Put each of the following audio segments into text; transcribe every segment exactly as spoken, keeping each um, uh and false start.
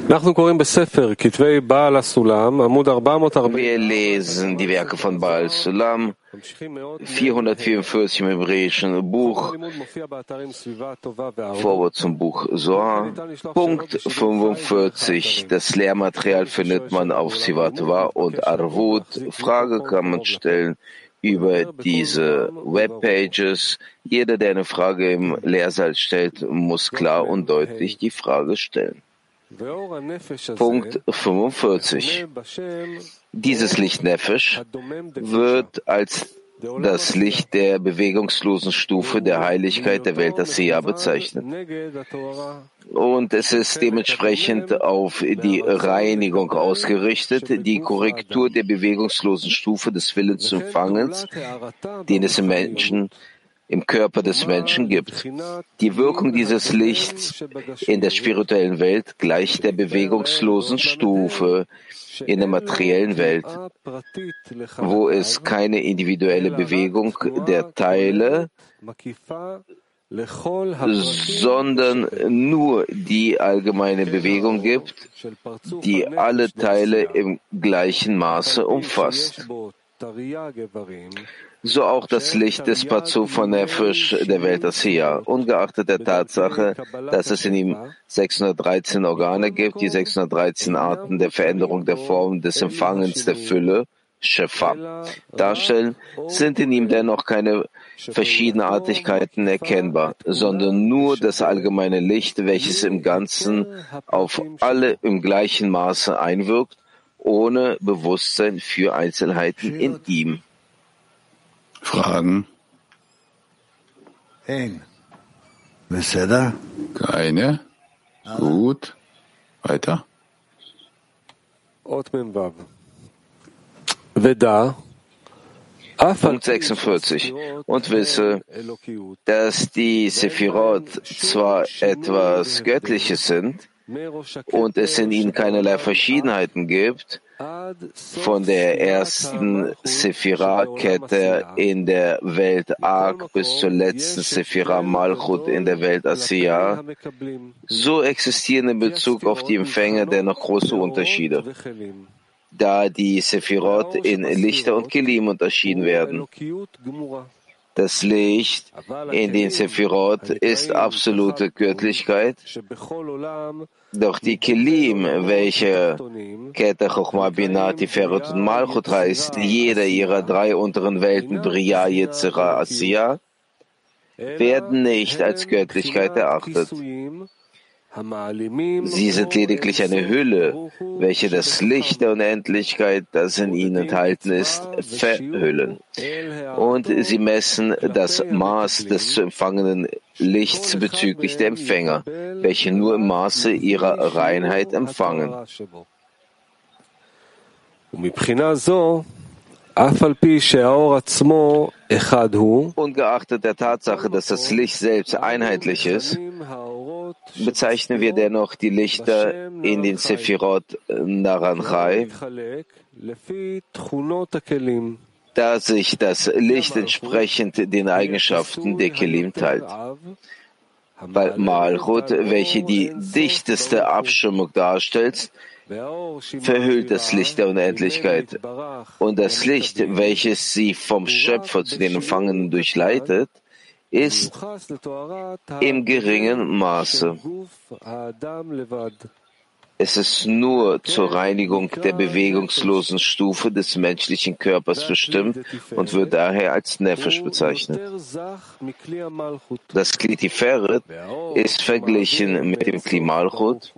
Wir lesen die Werke von Baal Sulam, vierhundertvierundvierzig im hebräischen Buch, Vorwort zum Buch Zohar, Punkt fünfundvierzig. Das Lehrmaterial findet man auf Siva Tova und Arvut. Frage kann man stellen über diese Webpages. Jeder, der eine Frage im Lehrsaal stellt, muss klar und deutlich die Frage stellen. Punkt fünfundvierzig. Dieses Licht Nefesh wird als das Licht der bewegungslosen Stufe der Heiligkeit der Welt Asiya bezeichnet. Und es ist dementsprechend auf die Reinigung ausgerichtet, die Korrektur der bewegungslosen Stufe des Willensempfangens, den es im Menschen im Körper des Menschen gibt. Die Wirkung dieses Lichts in der spirituellen Welt gleicht der bewegungslosen Stufe in der materiellen Welt, wo es keine individuelle Bewegung der Teile, sondern nur die allgemeine Bewegung gibt, die alle Teile im gleichen Maße umfasst. So auch das Licht des Pazuf von Nefesh der Welt Asiya, ungeachtet der Tatsache, dass es in ihm sechshundertdreizehn Organe gibt, die sechshundertdreizehn Arten der Veränderung der Form des Empfangens der Fülle, Shefa, darstellen, sind in ihm dennoch keine Verschiedenartigkeiten erkennbar, sondern nur das allgemeine Licht, welches im Ganzen auf alle im gleichen Maße einwirkt, ohne Bewusstsein für Einzelheiten in ihm. Fragen? Keine? Gut. Weiter. Punkt sechsundvierzig. Und wisse, dass die Sephirot zwar etwas Göttliches sind und es in ihnen keinerlei Verschiedenheiten gibt, von der ersten Sephira-Kette in der Welt Ark bis zur letzten Sephira Malchut in der Welt Asiya, so existieren in Bezug auf die Empfänger dennoch große Unterschiede, da die Sephirot in Lichter und Kelim unterschieden werden. Das Licht in den Sephirot ist absolute Göttlichkeit, doch die Kelim, welche Keter, Chochma, Binah, Tiferet und Malchut heißt, jeder ihrer drei unteren Welten, Bria, Yetzira, Asiya, werden nicht als Göttlichkeit erachtet. Sie sind lediglich eine Hülle, welche das Licht der Unendlichkeit, das in ihnen enthalten ist, verhüllen. Und sie messen das Maß des zu empfangenen Lichts bezüglich der Empfänger, welche nur im Maße ihrer Reinheit empfangen. Ungeachtet der Tatsache, dass das Licht selbst einheitlich ist, bezeichnen wir dennoch die Lichter in den Sephirot Naranchai, da sich das Licht entsprechend den Eigenschaften der Kelim teilt. Weil Malchut, welche die dichteste Abschirmung darstellt, verhüllt das Licht der Unendlichkeit, und das Licht, welches sie vom Schöpfer zu den Empfangenen durchleitet, ist im geringen Maße. Es ist nur zur Reinigung der bewegungslosen Stufe des menschlichen Körpers bestimmt und wird daher als Nefesh bezeichnet. Das Kli Tiferet ist verglichen mit dem Kli Malchut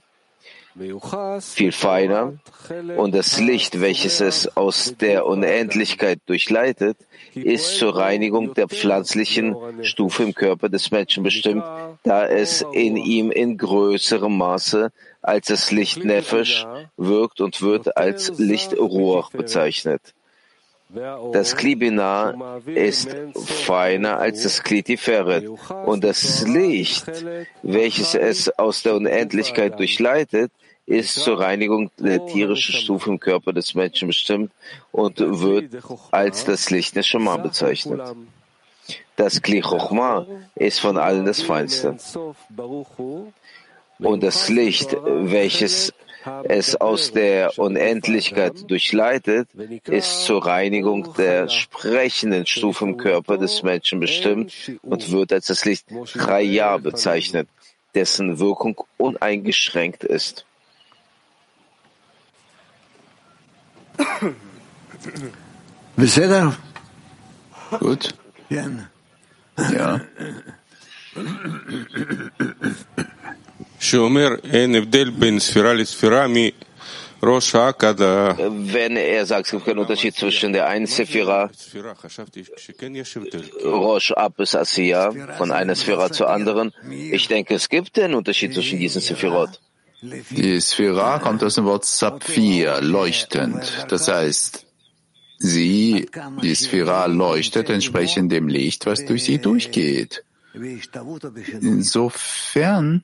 viel feiner, und das Licht, welches es aus der Unendlichkeit durchleitet, ist zur Reinigung der pflanzlichen Stufe im Körper des Menschen bestimmt, da es in ihm in größerem Maße als das Licht Nefesh wirkt und wird als Licht Ruach bezeichnet. Das Kli Binah ist feiner als das Kli Tiferet, und das Licht, welches es aus der Unendlichkeit durchleitet, ist zur Reinigung der tierischen Stufe im Körper des Menschen bestimmt und wird als das Licht Neshama bezeichnet. Das Kli Chochma ist von allen das Feinste. Und das Licht, welches es aus der Unendlichkeit durchleitet, ist zur Reinigung der sprechenden Stufe im Körper des Menschen bestimmt und wird als das Licht Chaya bezeichnet, dessen Wirkung uneingeschränkt ist. Gut. Ja. Wenn er sagt, es gibt keinen Unterschied zwischen der einen Sephira, Rosh ab bis Asiya, von einer Sephira zur anderen. Ich denke, es gibt einen Unterschied zwischen diesen Sephirot. Die Sephira kommt aus dem Wort Saphir, leuchtend. Das heißt, sie, die Sephira leuchtet entsprechend dem Licht, was durch sie durchgeht. Insofern,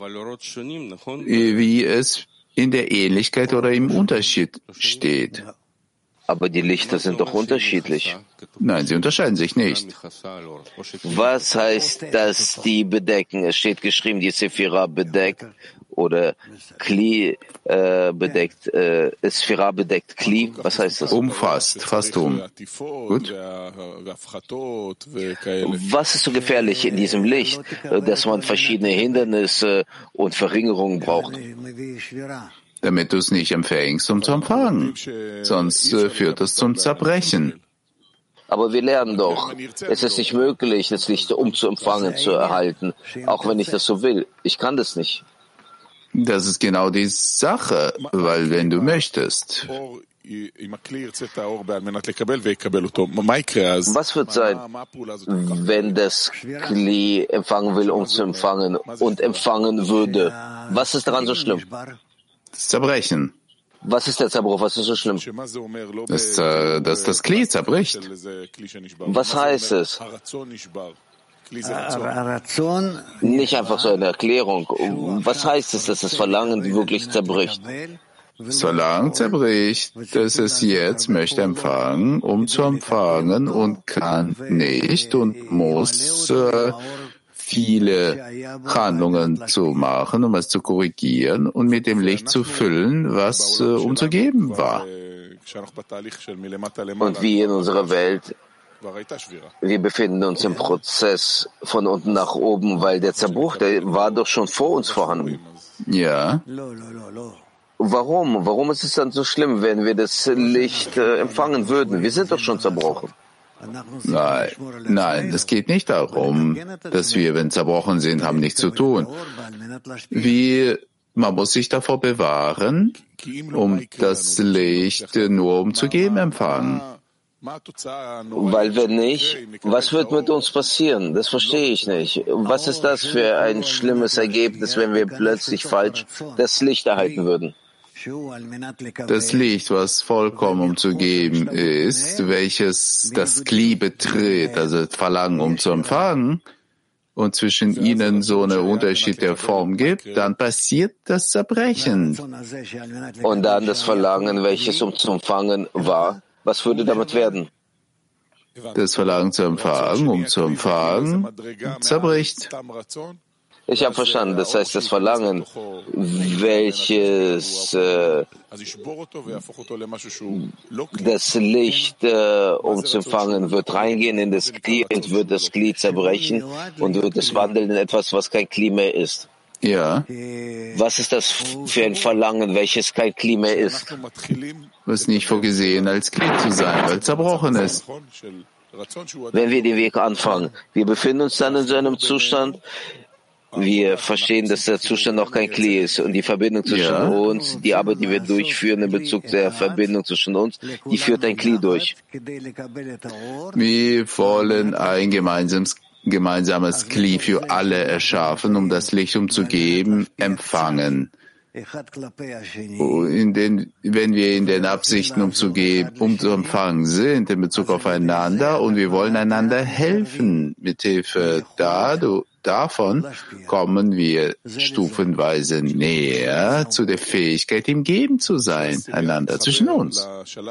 wie es in der Ähnlichkeit oder im Unterschied steht. Aber die Lichter sind doch unterschiedlich. Nein, sie unterscheiden sich nicht. Was heißt, dass die bedecken? Es steht geschrieben, die Sephira bedeckt oder Kli äh, bedeckt, äh, Sephira bedeckt Kli. Was heißt das? Umfasst, fast um. Gut. Was ist so gefährlich in diesem Licht, dass man verschiedene Hindernisse und Verringerungen braucht? Damit du es nicht empfängst, um zu empfangen. Sonst äh, führt es zum Zerbrechen. Aber wir lernen doch, es ist nicht möglich, das Licht umzuempfangen, zu erhalten, auch wenn ich das so will. Ich kann das nicht. Das ist genau die Sache, weil wenn du möchtest. Was wird sein, wenn das Kli empfangen will, um zu empfangen und empfangen würde? Was ist daran so schlimm? Das Zerbrechen. Was ist der Zerbruch? Was ist so schlimm? Das, äh, dass das Kli zerbricht. Was heißt es? Nicht einfach so eine Erklärung. Was heißt es, dass das Verlangen wirklich zerbricht? Das Verlangen zerbricht, dass es jetzt möchte empfangen, um zu empfangen und kann nicht und muss äh, viele Handlungen zu machen, um es zu korrigieren und mit dem Licht zu füllen, was äh, umzugeben war. Und wie in unserer Welt, wir befinden uns im Prozess von unten nach oben, weil der Zerbruch, der war doch schon vor uns vorhanden. Ja. Warum? Warum ist es dann so schlimm, wenn wir das Licht äh, empfangen würden? Wir sind doch schon zerbrochen. Nein, nein, es geht nicht darum, dass wir, wenn zerbrochen sind, haben nichts zu tun. Wie, man muss sich davor bewahren, um das Licht nur um zu geben empfangen. Weil wenn nicht, was wird mit uns passieren? Das verstehe ich nicht. Was ist das für ein schlimmes Ergebnis, wenn wir plötzlich falsch das Licht erhalten würden? Das Licht, was vollkommen umzugeben ist, welches das Kli betritt, also das Verlangen um zu empfangen, und zwischen ihnen so einen Unterschied der Form gibt, dann passiert das Zerbrechen. Und dann das Verlangen, welches um zu empfangen war, was würde damit werden? Das Verlangen zu empfangen, um zu empfangen, zerbricht. Ich habe verstanden, das heißt, das Verlangen, welches äh, das Licht äh, um zu empfangen, wird reingehen in das Kli und wird das Kli zerbrechen und wird es wandeln in etwas, was kein Kli mehr ist. Ja. Was ist das für ein Verlangen, welches kein Kli mehr ist? Was nicht vorgesehen als Kli zu sein, weil es zerbrochen ist. Wenn wir den Weg anfangen, wir befinden uns dann in so einem Zustand, wir verstehen, dass der Zustand noch kein Kli ist und die Verbindung zwischen ja. uns, die Arbeit, die wir durchführen in Bezug der Verbindung zwischen uns, die führt ein Kli durch. Wir wollen ein gemeinsames, gemeinsames Kli für alle erschaffen, um das Licht umzugeben, empfangen. In den, wenn wir in den Absichten umzugeben, um zu empfangen sind in Bezug aufeinander und wir wollen einander helfen, mithilfe da, du, davon kommen wir stufenweise näher zu der Fähigkeit, im Geben zu sein, einander zwischen uns.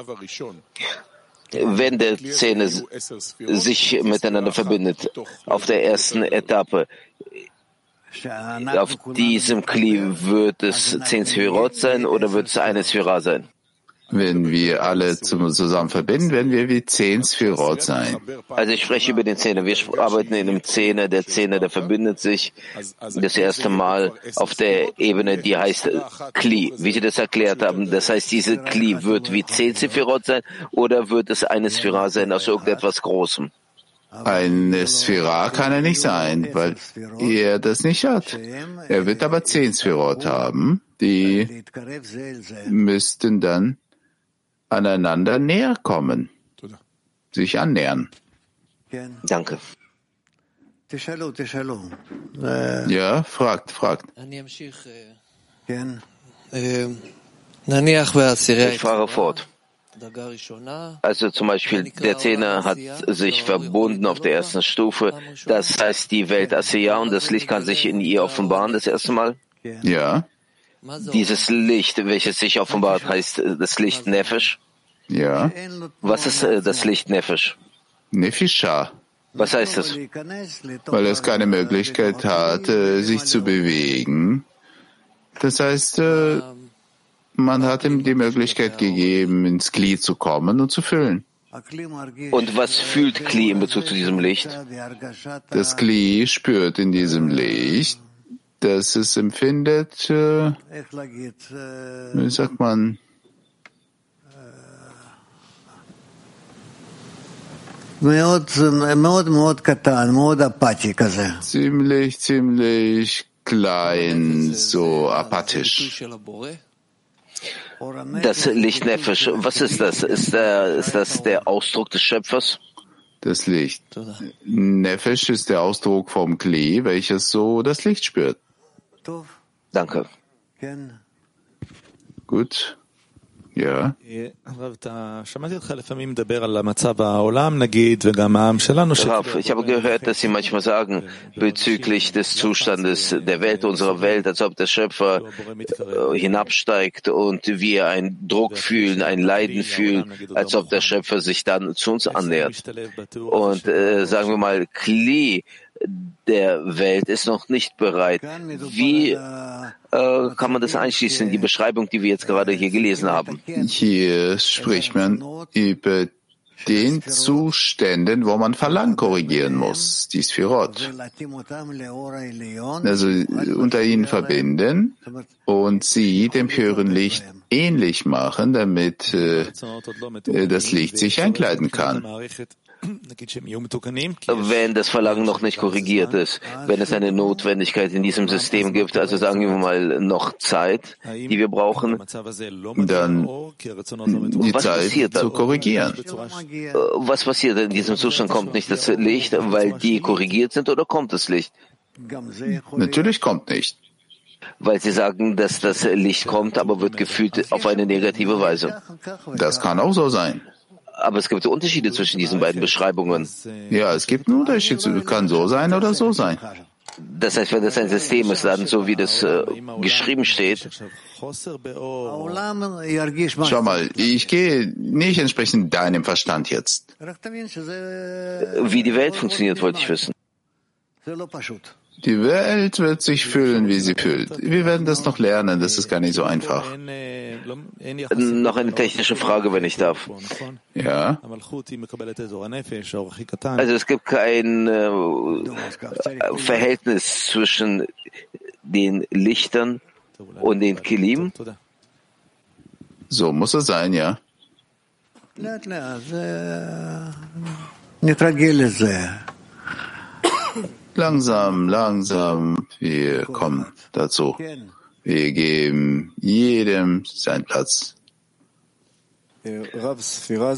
Wenn der Zähne sich miteinander verbindet, auf der ersten Etappe, auf diesem Kli wird es zehn Sphirot sein oder wird es eine Sphira sein? Wenn wir alle zusammen verbinden, werden wir wie zehn Sphirot sein. Also ich spreche über den Zehner. Wir arbeiten in einem Zehner. Der Zehner, der verbindet sich das erste Mal auf der Ebene, die heißt Kli. Wie Sie das erklärt haben, das heißt, diese Kli wird wie zehn Sphirot sein oder wird es eine Sphira sein aus irgendetwas Großem? Eine Sphira kann er nicht sein, weil er das nicht hat. Er wird aber zehn Sphirot haben, die müssten dann aneinander näher kommen, sich annähern. Danke. Ja, fragt, fragt. Ich fahre fort. Also zum Beispiel, der Zehner hat sich verbunden auf der ersten Stufe. Das heißt, die Welt Asiya und das Licht kann sich in ihr offenbaren, das erste Mal? Ja. Dieses Licht, welches sich offenbart, heißt das Licht Nefesh? Ja. Was ist äh, das Licht Nefesh? Nefisha. Was heißt das? Weil es keine Möglichkeit hat, äh, sich zu bewegen. Das heißt, äh, man hat ihm die Möglichkeit gegeben, ins Kli zu kommen und zu füllen. Und was fühlt Kli in Bezug zu diesem Licht? Das Kli spürt in diesem Licht, dass es empfindet, äh, wie sagt man, ziemlich, ziemlich klein, so apathisch. Das Licht Nefesh, was ist das? Ist, der, ist das der Ausdruck des Schöpfers? Das Licht. Nefesh ist der Ausdruck vom Kli, welches so das Licht spürt. Danke. Gut. Ja. Rav, ich habe gehört, dass Sie manchmal sagen, bezüglich des Zustandes der Welt, unserer Welt, als ob der Schöpfer äh, hinabsteigt und wir einen Druck fühlen, ein Leiden fühlen, als ob der Schöpfer sich dann zu uns annähert. Und äh, sagen wir mal, Kli der Welt ist noch nicht bereit. Wie äh, kann man das einschließen in die Beschreibung, die wir jetzt gerade hier gelesen haben? Hier spricht man über den Zuständen, wo man Verlangen korrigieren muss, die Sphirot. Also unter ihnen verbinden und sie dem höheren Licht ähnlich machen, damit äh, das Licht sich einkleiden kann. Wenn das Verlangen noch nicht korrigiert ist, wenn es eine Notwendigkeit in diesem System gibt, also sagen wir mal noch Zeit, die wir brauchen, dann die was Zeit passiert dann? zu korrigieren. Was passiert in diesem Zustand? Kommt nicht das Licht, weil die korrigiert sind, oder kommt das Licht? Natürlich kommt nicht. Weil Sie sagen, dass das Licht kommt, aber wird gefühlt auf eine negative Weise. Das kann auch so sein. Aber es gibt Unterschiede zwischen diesen beiden Beschreibungen. Ja, es gibt einen Unterschied. Kann so sein oder so sein. Das heißt, wenn das ein System ist, dann so wie das äh, geschrieben steht. Schau mal, ich gehe nicht entsprechend deinem Verstand jetzt. Wie die Welt funktioniert, wollte ich wissen. Die Welt wird sich fühlen, wie sie fühlt. Wir werden das noch lernen, das ist gar nicht so einfach. Noch eine technische Frage, wenn ich darf. Ja. Also es gibt kein äh, Verhältnis zwischen den Lichtern und den Kelim? So muss es sein, ja. Langsam, langsam, wir kommen dazu. Wir geben jedem seinen Platz. Rav, Sphira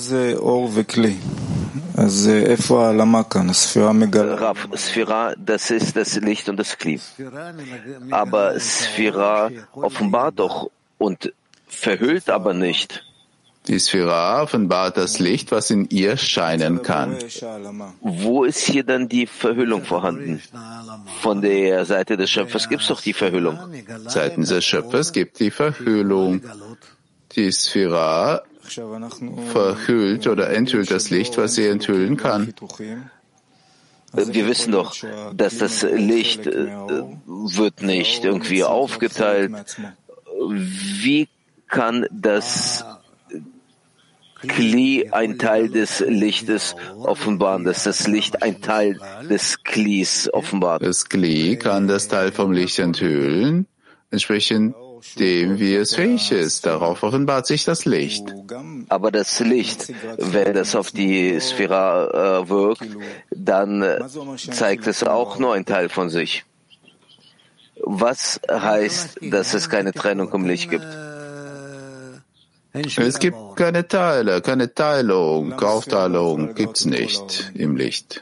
das ist das Licht und das Kli. Aber Sphira offenbart doch und verhüllt aber nicht. Die Sphira offenbart das Licht, was in ihr scheinen kann. Wo ist hier dann die Verhüllung vorhanden? Von der Seite des Schöpfers gibt es doch die Verhüllung. Seitens des Schöpfers gibt die Verhüllung. Die Sphira verhüllt oder enthüllt das Licht, was sie enthüllen kann. Wir wissen doch, dass das Licht äh, wird nicht irgendwie aufgeteilt. Wie kann das Kli ein Teil des Lichtes offenbaren, dass das Licht ein Teil des Klis offenbart? Das Kli kann das Teil vom Licht enthüllen, entsprechend dem, wie es fähig ist. Darauf offenbart sich das Licht. Aber das Licht, wenn das auf die Sphäre äh, wirkt, dann äh, zeigt es auch nur einen Teil von sich. Was heißt, dass es keine Trennung im Licht gibt? Es gibt keine Teile, keine Teilung, Aufteilung gibt's nicht im Licht.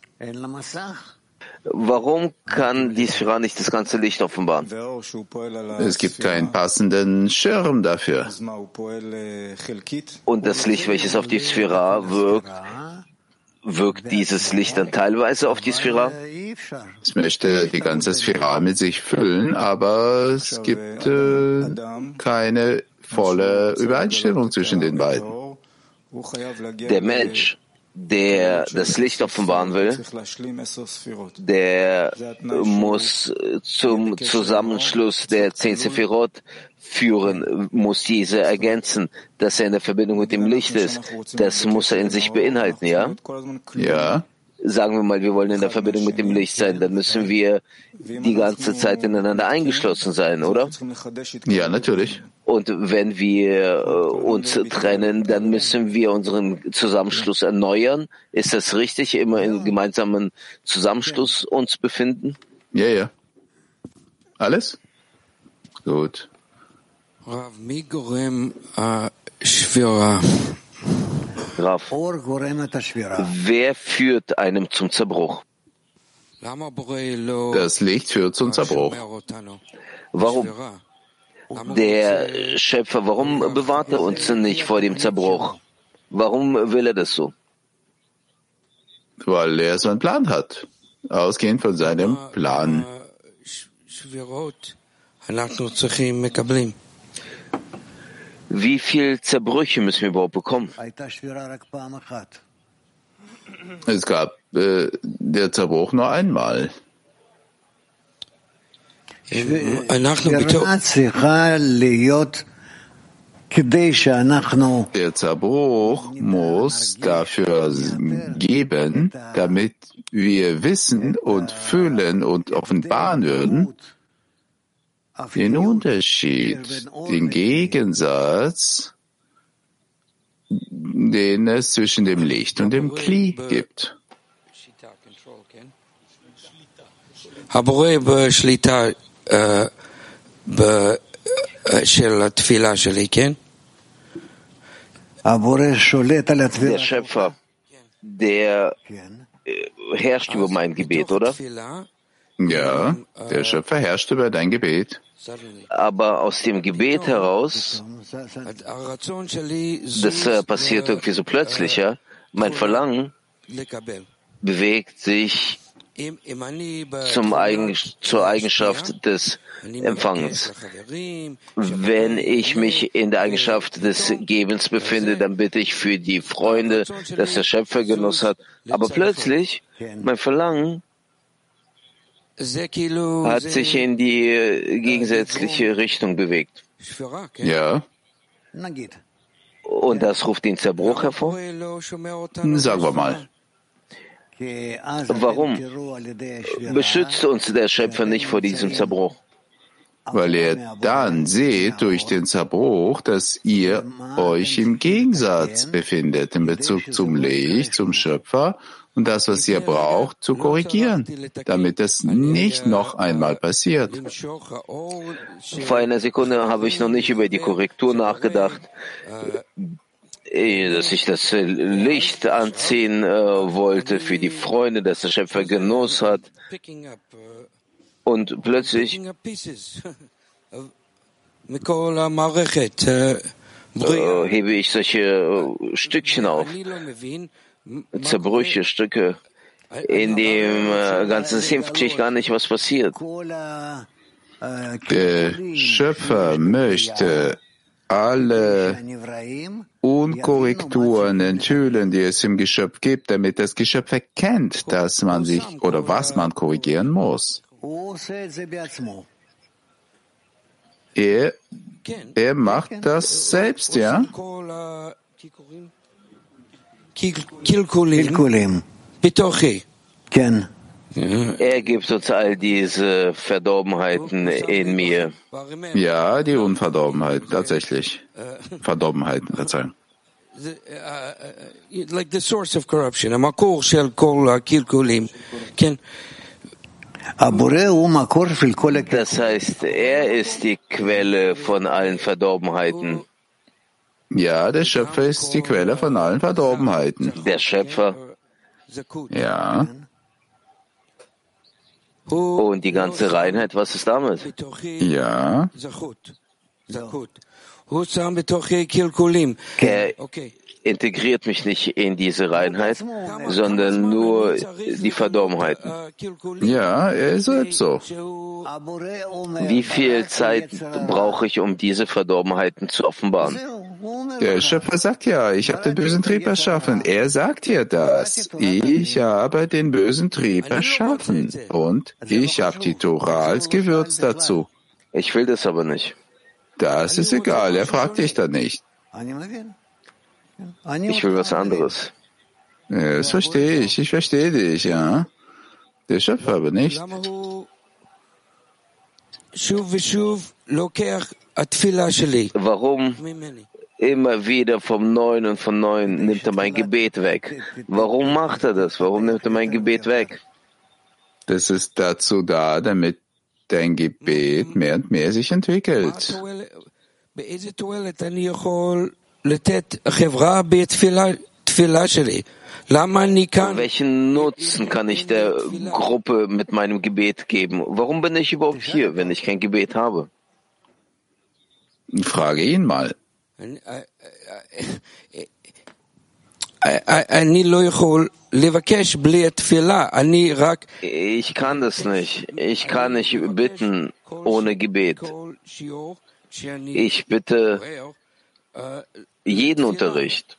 Warum kann die Sphäre nicht das ganze Licht offenbaren? Es gibt keinen passenden Schirm dafür. Und das Licht, welches auf die Sphäre wirkt, wirkt dieses Licht dann teilweise auf die Sphäre? Es möchte die ganze Sphäre mit sich füllen, aber es gibt äh, keine volle Übereinstimmung zwischen den beiden. Der Mensch, der das Licht offenbaren will, der muss zum Zusammenschluss der zehn Sephirot führen, muss diese ergänzen, dass er in der Verbindung mit dem Licht ist. Das muss er in sich beinhalten, ja? Ja. Sagen wir mal, wir wollen in der Verbindung mit dem Licht sein, dann müssen wir die ganze Zeit ineinander eingeschlossen sein, oder? Ja, natürlich. Und wenn wir äh, uns trennen, dann müssen wir unseren Zusammenschluss erneuern. Ist das richtig, immer im gemeinsamen Zusammenschluss uns befinden? Ja, ja. Alles? Gut. Rav, wer führt einem zum Zerbruch? Das Licht führt zum Zerbruch. Warum? Der Schöpfer, warum bewahrt er uns nicht vor dem Zerbruch? Warum will er das so? Weil er so einen Plan hat. Ausgehend von seinem Plan. Wie viel Zerbrüche müssen wir überhaupt bekommen? Es gab äh, der Zerbruch nur einmal. Der Zerbruch muss dafür geben, damit wir wissen und fühlen und offenbaren würden, den Unterschied, den Gegensatz, den es zwischen dem Licht und dem Kli gibt. Der Schöpfer, der herrscht über mein Gebet, oder? Ja, der Schöpfer herrscht über dein Gebet. Aber aus dem Gebet heraus, das äh, passiert irgendwie so plötzlich, ja? Mein Verlangen bewegt sich zum Eigen, zur Eigenschaft des Empfangens. Wenn ich mich in der Eigenschaft des Gebens befinde, dann bitte ich für die Freunde, dass der Schöpfer Genuss hat. Aber plötzlich, mein Verlangen hat sich in die gegensätzliche Richtung bewegt. Ja. Und das ruft den Zerbruch hervor? Sagen wir mal. Warum beschützt uns der Schöpfer nicht vor diesem Zerbruch? Weil er dann seht durch den Zerbruch, dass ihr euch im Gegensatz befindet in Bezug zum Licht, zum Schöpfer und das, was ihr braucht, zu korrigieren, damit es nicht noch einmal passiert. Vor einer Sekunde habe ich noch nicht über die Korrektur nachgedacht, dass ich das Licht anziehen äh, wollte für die Freunde, dass der Schöpfer Genuss hat. Und plötzlich äh, hebe ich solche äh, Stückchen auf, Zerbrüche, Stücke. In dem äh, ganzen System verstehe ich gar nicht, was passiert. Der Schöpfer möchte alle Unkorrekturen enthüllen, die es im Geschöpf gibt, damit das Geschöpf erkennt, dass man sich oder was man korrigieren muss. Er, er macht das selbst, ja? Er gibt uns all diese Verdorbenheiten in mir. Ja, die Unverdorbenheit, tatsächlich. Verdorbenheiten, Verzeihung. Like the source of corruption, המקור של כל הקלקולים, כן? Das heißt, er ist die Quelle von allen Verdorbenheiten. Ja, der Schöpfer ist die Quelle von allen Verdorbenheiten. Der Schöpfer. Ja. Und die ganze Reinheit, was ist damit? Ja. Er integriert mich nicht in diese Reinheit, sondern nur die Verdorbenheiten. Ja, er ist selbst so. Wie viel Zeit brauche ich, um diese Verdorbenheiten zu offenbaren? Der Schöpfer sagt ja, ich habe den bösen Trieb erschaffen. Er sagt ja das. Ich habe den bösen Trieb erschaffen. Und ich habe die Tora als Gewürz dazu. Ich will das aber nicht. Das ist egal, er fragt dich da nicht. Ich will was anderes. Ja, das verstehe ich, ich verstehe dich, ja. Der Schöpfer aber nicht. Warum immer wieder vom Neuen und vom Neuen nimmt er mein Gebet weg? Warum macht er das? Warum nimmt er mein Gebet weg? Das ist dazu da, damit dein Gebet mehr und mehr sich entwickelt. Welchen Nutzen kann ich der Gruppe mit meinem Gebet geben? Warum bin ich überhaupt hier, wenn ich kein Gebet habe? Frage ihn mal. Ich kann das nicht. Ich kann nicht bitten ohne Gebet. Ich bitte jeden Unterricht,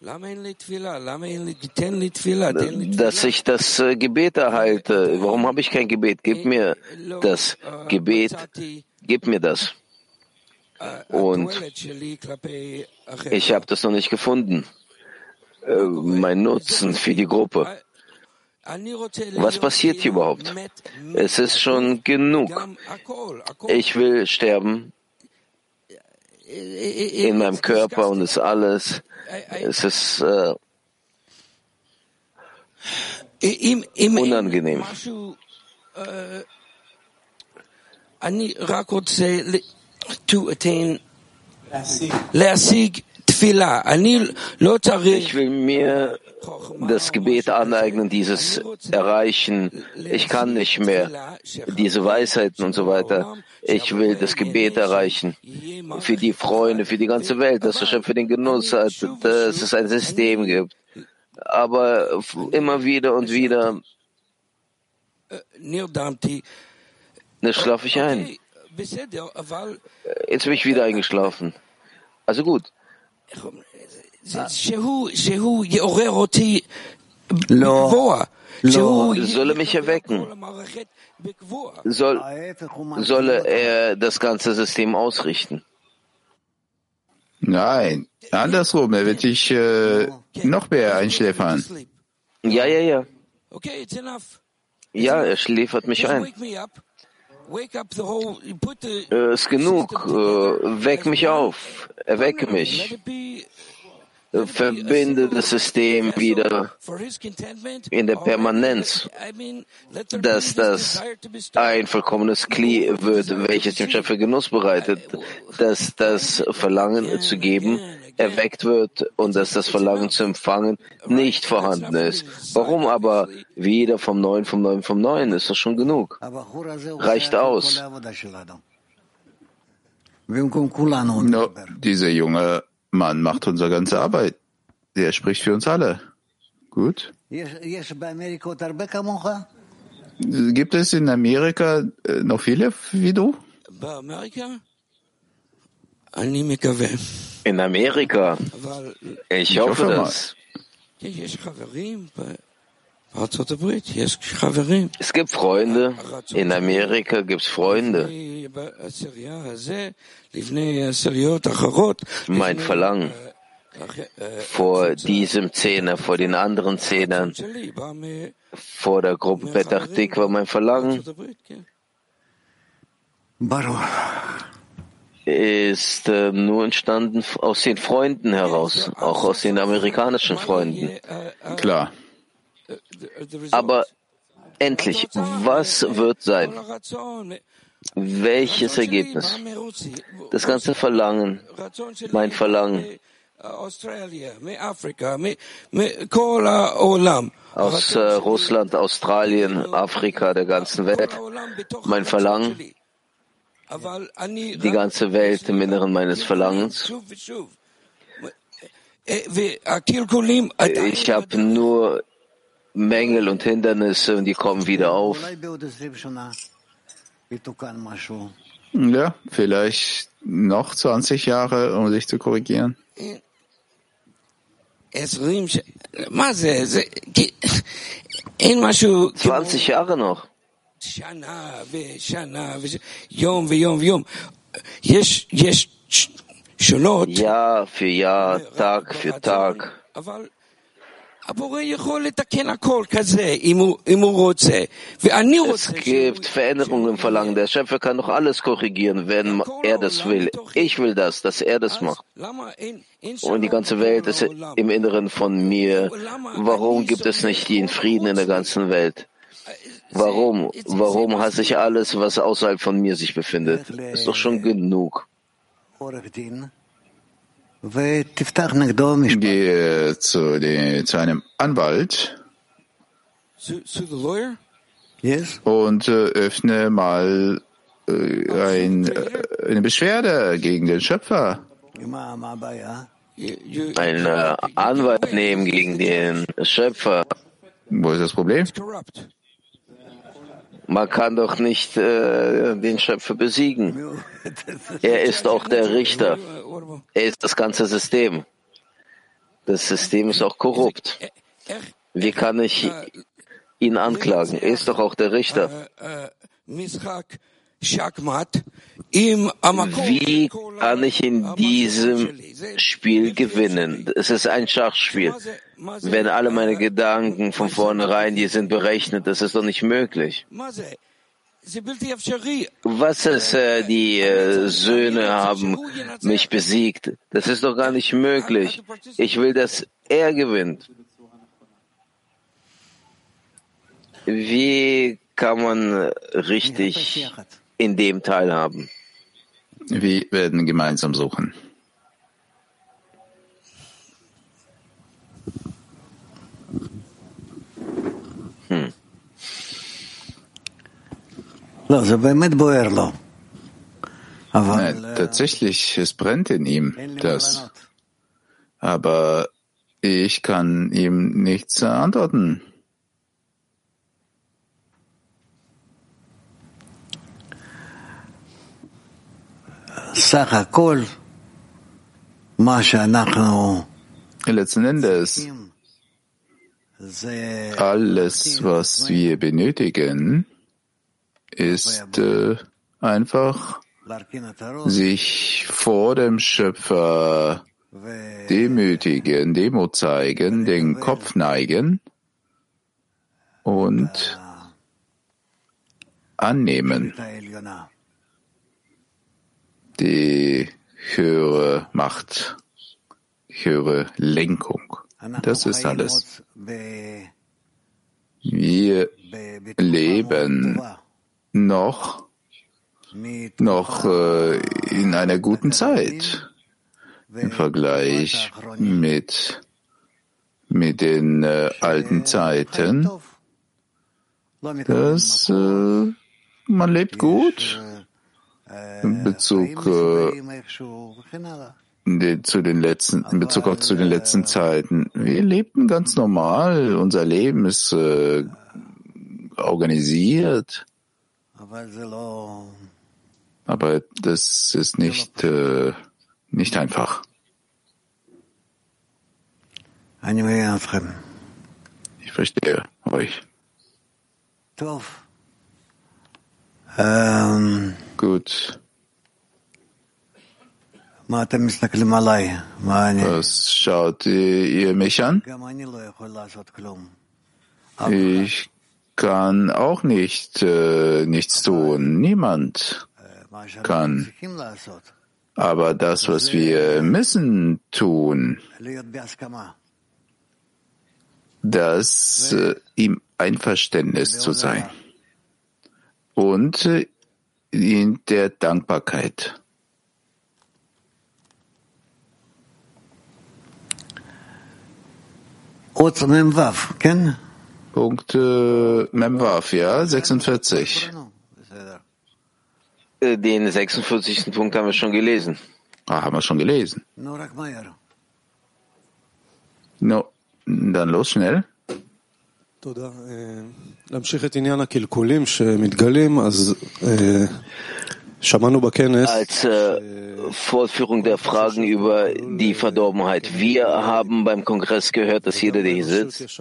dass ich das Gebet erhalte. Warum habe ich kein Gebet? Gib mir das Gebet. Gib mir das. Und ich habe das noch nicht gefunden. Mein Nutzen für die Gruppe. Was passiert hier überhaupt? Es ist schon genug. Ich will sterben in meinem Körper und es alles. Es ist äh, unangenehm. Ich will mir das Gebet aneignen, dieses Erreichen. Ich kann nicht mehr diese Weisheiten und so weiter. Ich will das Gebet erreichen für die Freunde, für die ganze Welt, dass der Schöpfer den Genuss hat, dass es ein System gibt. Aber immer wieder und wieder schlafe ich ein. Jetzt bin ich wieder eingeschlafen. Also gut. Soll er mich erwecken? Soll, soll er das ganze System ausrichten? Nein, andersrum, er wird dich äh, noch mehr einschläfern. Ja, ja, ja. Ja, er schläfert mich ein. Es ist genug. Weck mich auf. Erwecke mich. Verbinde das System wieder in der Permanenz, dass das ein vollkommenes Kli wird, welches dem Schöpfer Genuss bereitet, dass das Verlangen zu geben erweckt wird und dass das Verlangen zu empfangen nicht vorhanden ist. Warum aber wieder vom Neuen, vom Neuen, vom Neuen? Ist das schon genug? Reicht aus. No, dieser junge Mann macht unsere ganze Arbeit. Der spricht für uns alle. Gut. Gibt es in Amerika noch viele wie du? In Amerika. Ich hoffe das. Es gibt Freunde. In Amerika gibt es Freunde. Mein Verlangen vor diesem Zehner, vor den anderen Zehnern, vor der Gruppe Petach Tikva, mein Verlangen ist äh, nur entstanden aus den Freunden heraus, auch aus den amerikanischen Freunden. Klar. Aber endlich, was wird sein? Welches Ergebnis? Das ganze Verlangen, mein Verlangen aus äh, Russland, Australien, Afrika, der ganzen Welt, mein Verlangen, die ganze Welt im Inneren meines Verlangens. Ich habe nur Mängel und Hindernisse und die kommen wieder auf. Ja, vielleicht noch zwanzig Jahre, um sich zu korrigieren. zwanzig Jahre noch. Jahr für Jahr, Tag für Tag. Es gibt Veränderungen im Verlangen. Der Schöpfer kann doch alles korrigieren, wenn er das will. Ich will das, dass er das macht. Und die ganze Welt ist im Inneren von mir. Warum gibt es nicht den Frieden in der ganzen Welt? Warum? Warum hasse ich alles, was außerhalb von mir sich befindet? Ist doch schon genug. Gehe zu, den, zu einem Anwalt und äh, öffne mal äh, ein, äh, eine Beschwerde gegen den Schöpfer. Einen äh, Anwalt nehmen gegen den Schöpfer. Wo ist das Problem? Man kann doch nicht äh, den Schöpfer besiegen. Er ist auch der Richter. Er ist das ganze System. Das System ist auch korrupt. Wie kann ich ihn anklagen? Er ist doch auch der Richter. Wie kann ich in diesem Spiel gewinnen? Es ist ein Schachspiel. Wenn alle meine Gedanken von vornherein, die sind berechnet, das ist doch nicht möglich. Was ist, äh, die äh, Söhne haben mich besiegt? Das ist doch gar nicht möglich. Ich will, dass er gewinnt. Wie kann man richtig in dem teilhaben? Wir werden gemeinsam suchen. Hm. Nein, tatsächlich, es brennt in ihm, das. Aber ich kann ihm nichts antworten. Letzten Endes, alles, was wir benötigen, ist äh, einfach sich vor dem Schöpfer demütigen, Demut zeigen, den Kopf neigen und annehmen. Die höhere Macht, höhere Lenkung. Das ist alles. Wir leben noch, noch äh, in einer guten Zeit im Vergleich mit, mit den äh, alten Zeiten. Das, äh, man lebt gut in Bezug äh, zu den letzten, in Bezug auch zu den letzten Zeiten. Wir lebten ganz normal. Unser Leben ist äh, organisiert. Aber das ist nicht, äh, Nicht einfach. Ich verstehe euch. Gut. Was schaut ihr mich an? Ich kann auch nicht äh, nichts tun. Niemand kann. Aber das, was wir müssen tun, das äh, im Einverständnis zu sein und äh, in der Dankbarkeit. Punkt äh, Memwav, ja, sechsundvierzig. Den sechsundvierzigsten Punkt haben wir schon gelesen. Ah, haben wir schon gelesen. No, dann los, schnell. Als äh, Fortführung der Fragen über die Verdorbenheit. Wir haben beim Kongress gehört, dass jeder, der hier sitzt,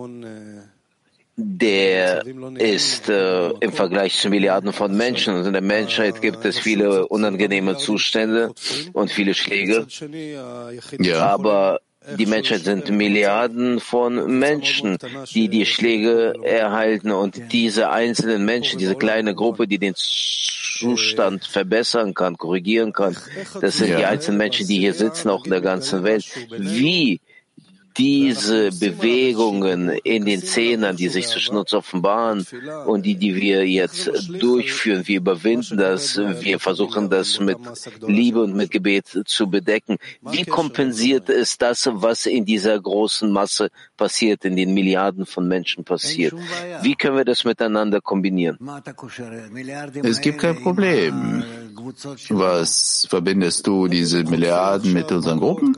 der ist äh, im Vergleich zu Milliarden von Menschen. Und in der Menschheit gibt es viele unangenehme Zustände und viele Schläge. Ja. Aber die Menschheit sind Milliarden von Menschen, die die Schläge erhalten. Und diese einzelnen Menschen, diese kleine Gruppe, die den Zustand verbessern kann, korrigieren kann, das sind Ja. die einzelnen Menschen, die hier sitzen, auch in der ganzen Welt. Wie diese Bewegungen in den Zehnern, die sich zwischen uns offenbaren und die, die wir jetzt durchführen, wir überwinden das, wir versuchen das mit Liebe und mit Gebet zu bedecken. Wie kompensiert es das, was in dieser großen Masse passiert, in den Milliarden von Menschen passiert? Wie können wir das miteinander kombinieren? Es gibt kein Problem. Was verbindest du diese Milliarden mit unseren Gruppen?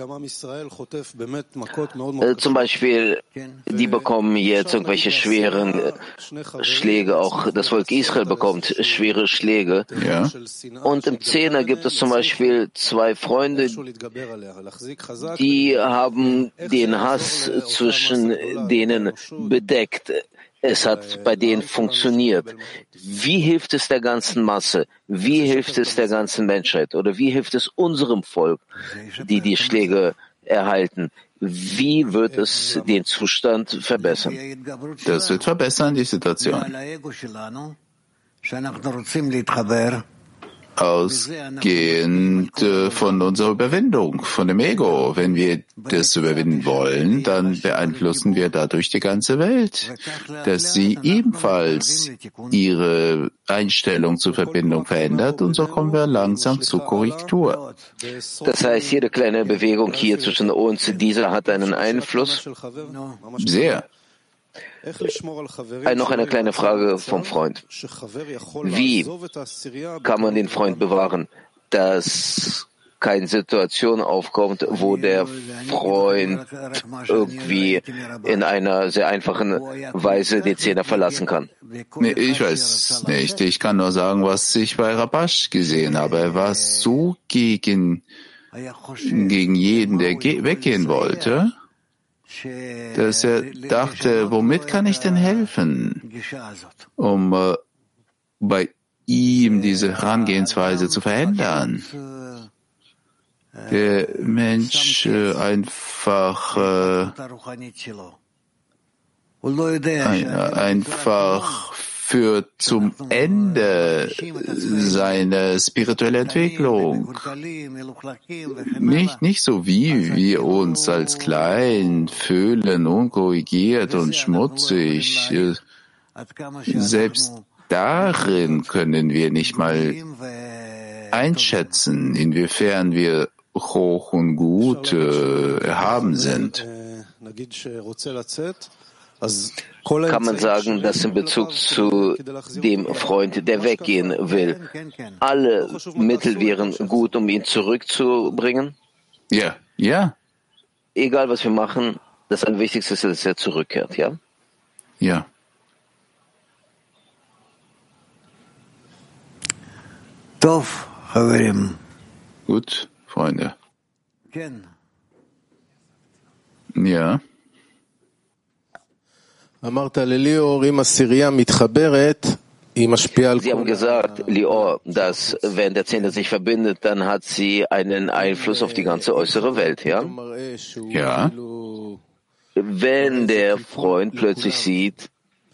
Äh, zum Beispiel, die bekommen jetzt irgendwelche schweren äh, Schläge, auch das Volk Israel bekommt schwere Schläge. Ja. Und im Zehner gibt es zum Beispiel zwei Freunde, die haben den Hass zwischen denen bedeckt. Es hat bei denen funktioniert. Wie hilft es der ganzen Masse? Wie hilft es der ganzen Menschheit? Oder wie hilft es unserem Volk, die die Schläge erhalten? Wie wird es den Zustand verbessern? Das wird verbessern, die Situation. Ausgehend äh, von unserer Überwindung, von dem Ego. Wenn wir das überwinden wollen, dann beeinflussen wir dadurch die ganze Welt, dass sie ebenfalls ihre Einstellung zur Verbindung verändert, und so kommen wir langsam zur Korrektur. Das heißt, jede kleine Bewegung hier zwischen uns, dieser hat einen Einfluss? Sehr. Noch eine kleine Frage vom Freund. Wie kann man den Freund bewahren, dass keine Situation aufkommt, wo der Freund irgendwie in einer sehr einfachen Weise den Zehner verlassen kann? Nee, ich weiß nicht. Ich kann nur sagen, was ich bei Rabash gesehen habe. Er war so gegen, gegen jeden, der ge- weggehen wollte, dass er dachte, womit kann ich denn helfen, um äh, bei ihm diese Herangehensweise zu verändern? Der Mensch äh, einfach äh, ein, einfach führt zum Ende seiner spirituellen Entwicklung. Nicht, nicht so wie wir uns als klein fühlen, unkorrigiert und schmutzig. Selbst darin können wir nicht mal einschätzen, inwiefern wir hoch und gut äh, erhaben sind. Kann man sagen, dass in Bezug zu dem Freund, der weggehen will, alle Mittel wären gut, um ihn zurückzubringen? Ja, ja. Egal, was wir machen, das Allerwichtigste ist, dass er zurückkehrt, ja? Ja. Gut, Freunde. Ja. Sie haben gesagt, Lior, dass wenn der Zehnte sich verbindet, dann hat sie einen Einfluss auf die ganze äußere Welt, ja? Ja. Wenn der Freund plötzlich sieht,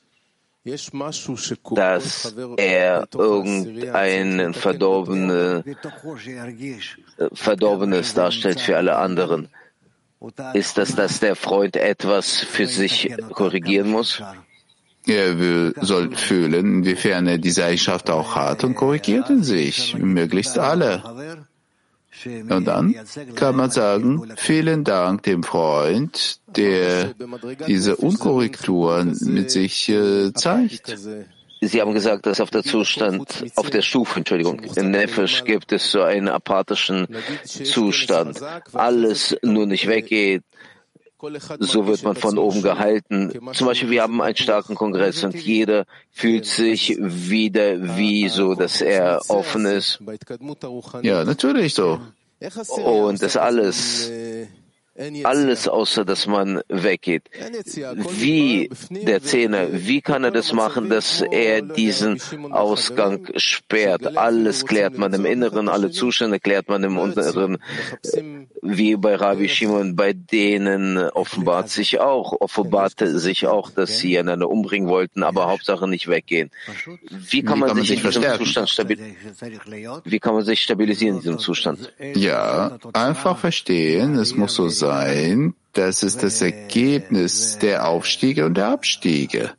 dass er irgendein Verdorbene, Verdorbenes darstellt für alle anderen, ist das, dass der Freund etwas für sich korrigieren muss? Er will, soll fühlen, inwiefern er diese Eigenschaft auch hat und korrigiert in sich, möglichst alle. Und dann kann man sagen, vielen Dank dem Freund, der diese Unkorrekturen mit sich äh, zeigt. Sie haben gesagt, dass auf der Zustand, auf der Stufe, Entschuldigung, in Nefesh gibt es so einen apathischen Zustand. Alles nur nicht weggeht. So wird man von oben gehalten. Zum Beispiel, wir haben einen starken Kongress und jeder fühlt sich wieder wie so, dass er offen ist. Ja, natürlich so. Und das alles, alles außer, dass man weggeht. Wie der Zehner, wie kann er das machen, dass er diesen Ausgang sperrt? Alles klärt man im Inneren, alle Zustände klärt man im Inneren. Wie bei Rabbi Shimon, bei denen offenbart sich auch, offenbarte sich auch, dass sie einander umbringen wollten, aber Hauptsache nicht weggehen. Wie kann man, wie kann man sich in diesem Zustand stabilisieren? Wie kann man sich stabilisieren in diesem Zustand? Ja, einfach verstehen, es muss so sein, das ist das Ergebnis der Aufstiege und der Abstiege.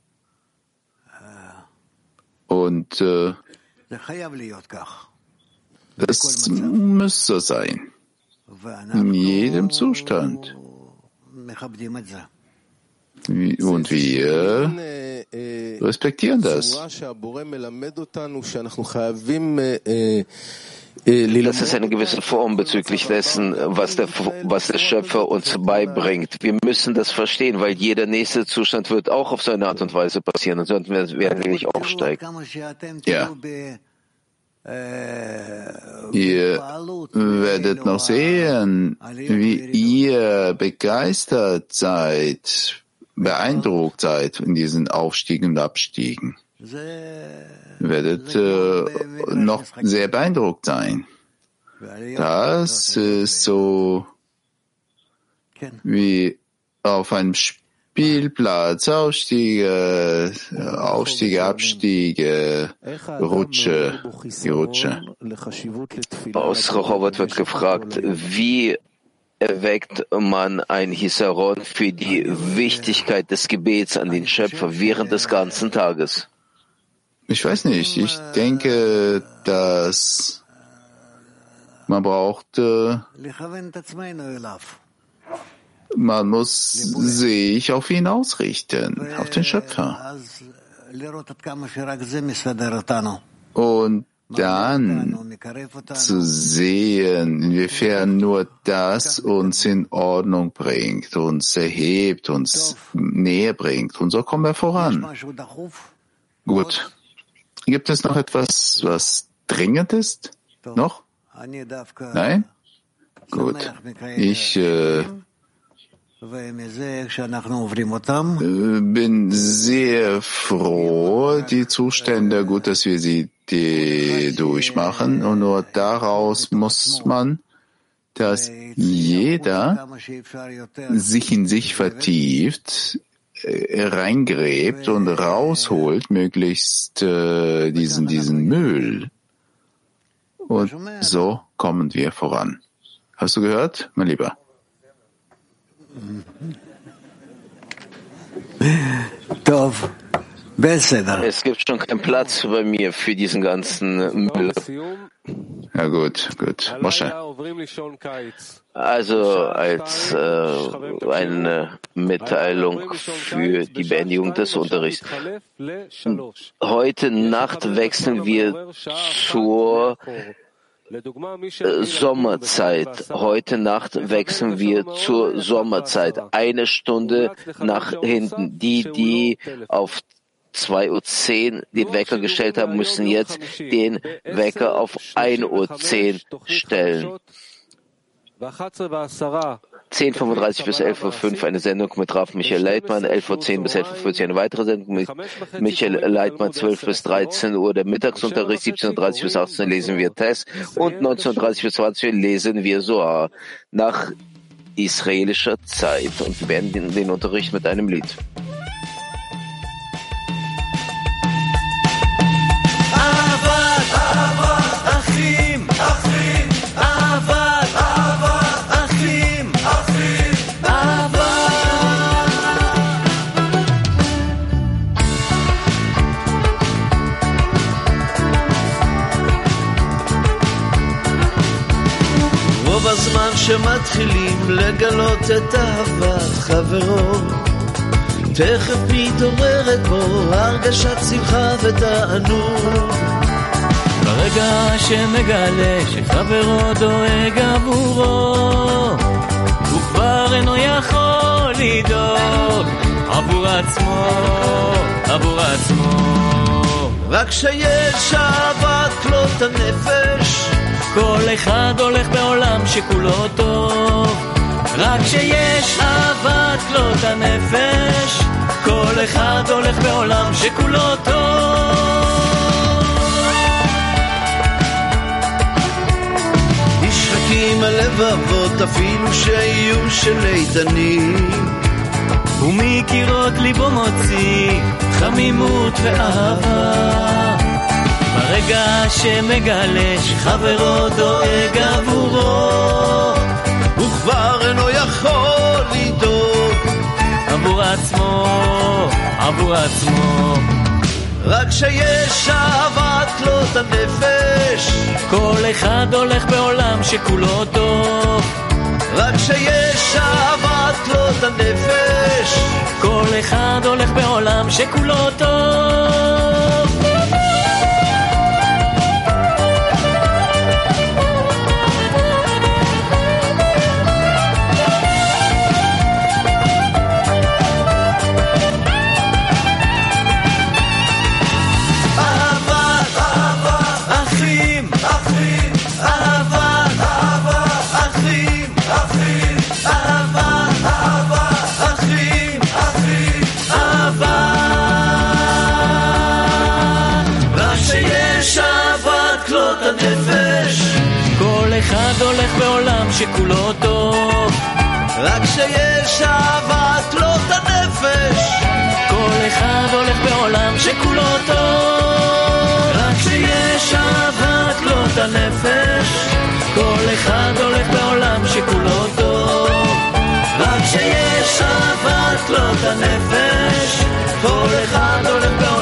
Und äh, das muss so sein. In jedem Zustand. Und wir respektieren das. Das ist eine gewisse Form bezüglich dessen, was der, was der Schöpfer uns beibringt. Wir müssen das verstehen, weil jeder nächste Zustand wird auch auf seine Art und Weise passieren, und sonst werden wir nicht aufsteigen. Ja. Ihr werdet noch sehen, wie ihr begeistert seid, beeindruckt seid in diesen Aufstiegen und Abstiegen. Ihr werdet äh, noch sehr beeindruckt sein. Das ist so wie auf einem Spielplatz, Aufstiege, Aufstiege, Abstiege, Rutsche, die Rutsche. Aus Rehovot wird gefragt, wie erweckt man ein Hisaron für die Wichtigkeit des Gebets an den Schöpfer während des ganzen Tages? Ich weiß nicht. Ich denke, dass man braucht, äh, man muss sich auf ihn ausrichten, auf den Schöpfer. Und dann zu sehen, inwiefern nur das uns in Ordnung bringt, uns erhebt, uns näher bringt. Und so kommen wir voran. Gut. Gibt es noch etwas, was dringend ist? Noch? Nein? Gut. Ich äh, bin sehr froh, die Zustände, gut, dass wir sie die durchmachen. Und nur daraus muss man, dass jeder sich in sich vertieft, reingräbt und rausholt, möglichst äh, diesen, diesen Müll. Und so kommen wir voran. Hast du gehört, mein Lieber? Es gibt schon keinen Platz bei mir für diesen ganzen Müll. Ja gut, gut. Moshe. Also als äh, eine Mitteilung für die Beendigung des Unterrichts. Heute Nacht wechseln wir zur äh, Sommerzeit. Heute Nacht wechseln wir zur Sommerzeit. Eine Stunde nach hinten. Die, die auf zwei Uhr zehn den Wecker gestellt haben, müssen jetzt den Wecker auf ein Uhr zehn stellen. zehn Uhr fünfunddreißig bis elf Uhr fünf eine Sendung mit Rav Michael Leitmann, elf Uhr zehn bis elf Uhr vierzig eine weitere Sendung mit Michael Leitmann, zwölf bis dreizehn Uhr der Mittagsunterricht, siebzehn Uhr dreißig bis achtzehn Uhr lesen wir Tess und neunzehn Uhr dreißig bis zwanzig Uhr lesen wir Zohar nach israelischer Zeit und wir beenden den Unterricht mit einem Lied. בזמן שמתחילים לגלות את אהבת חברו תכף מתעוררת בו הרגשת שמחה ותענוג ברגע שמגלה שחברו דואג עבורו הוא כבר אינו יכול לדאוג עבור עצמו, עבור עצמו רק שיש אהבת כלות הנפש כל אחד הולך בעולם שכולו טוב רק שיש אהבת כלות הנפש כל אחד הולך בעולם שכולו טוב נשחקים הלבבות אפילו שיהיו של איתנים ומקירות ליבו מוציא חמימות ואהבה ברגע שמגלה שחברו דואג עבורו הוא כבר אינו יכול לדאוג עבור עצמו, עבור עצמו רק שיש אהבת כלות הנפש כל אחד הולך בעולם שכולו טוב רק שיש אהבת כלות הנפש כל אחד הולך בעולם שכולו טוב אחד הולך בעולם שכולו טוב רק שיש אהבת כלות הנפש כל אחד הולך בעולם שכולו טוב רק שיש אהבת כלות הנפש כל אחד הולך בעולם שכולו טוב רק שיש אהבת כלות הנפש כל אחד הולך בעולם